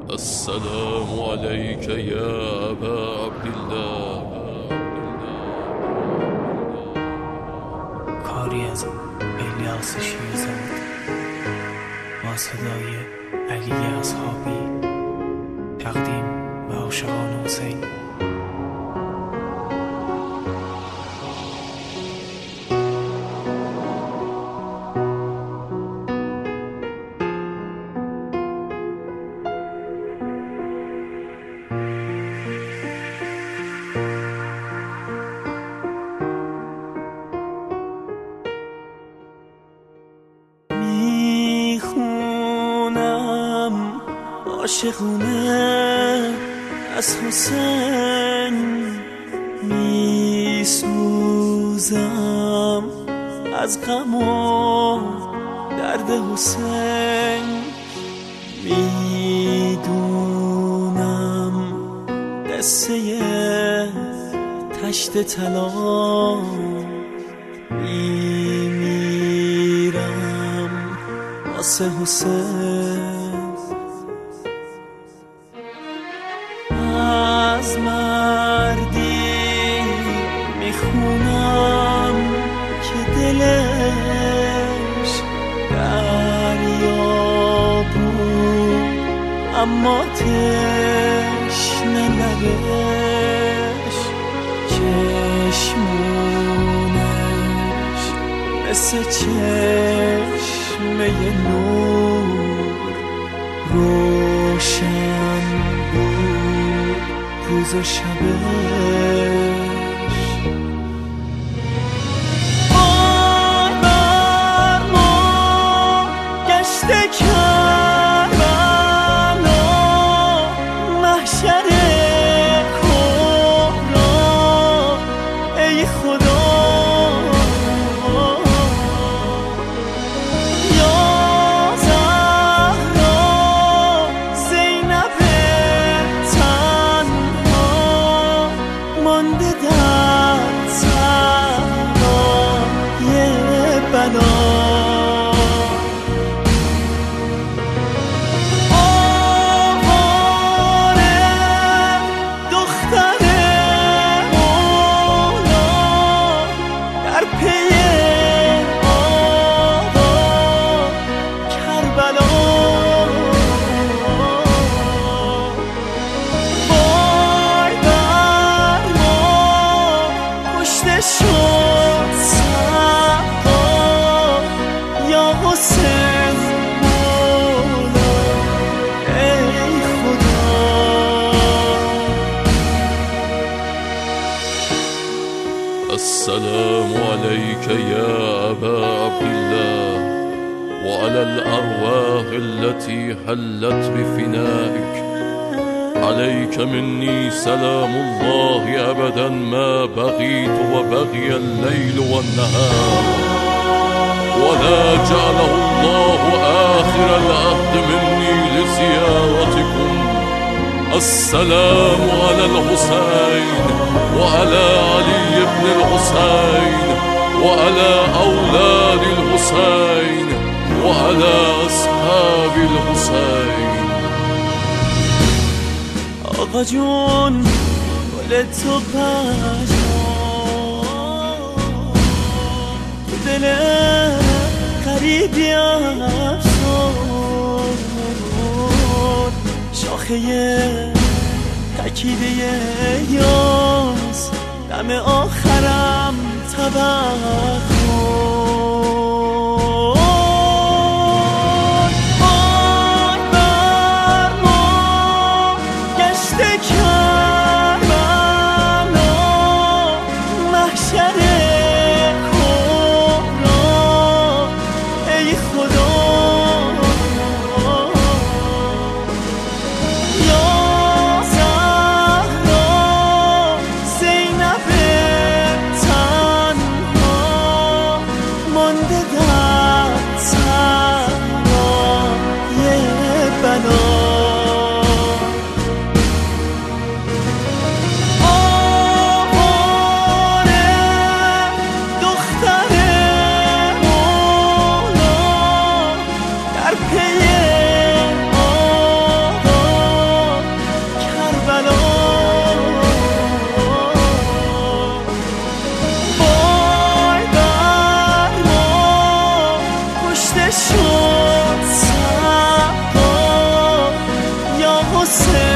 السلام عليك يا أبا عبد الله. کاری از الیاس شیرزاد با صدای علی اصحابی، تقدیم به عاشقان حسین. عاشقونه از حسین میسوزم، از غم و درد حسین میدونم، قصه تشت طلا میمیرم واسه حسین. از مردی میخونم که دلش دریا بود، اما تشنه لبش، چشمونش مثل چشمه نور روشن بود روز و شبش. ما بر ما گشت کربلا، محشر کبرا، ای خدا شد سقا یا حسین مولا، ای خدا. السلام عليك يا أبا عبد الله وعلى الأرواح التي حلت بفنائك. عليك مني سلام الله أبدا ما بغيت وبغي الليل والنهار، ولا جعله الله آخر العهد مني لزيارتكم. السلام على الحسين وعلى علي بن الحسين وعلى أولاد الحسين وعلى أصحاب الحسين. آقا جون گل تو پژمرد، دل غریبی افسرد، شاخه تکیده یاس دم آخرم طبق واسه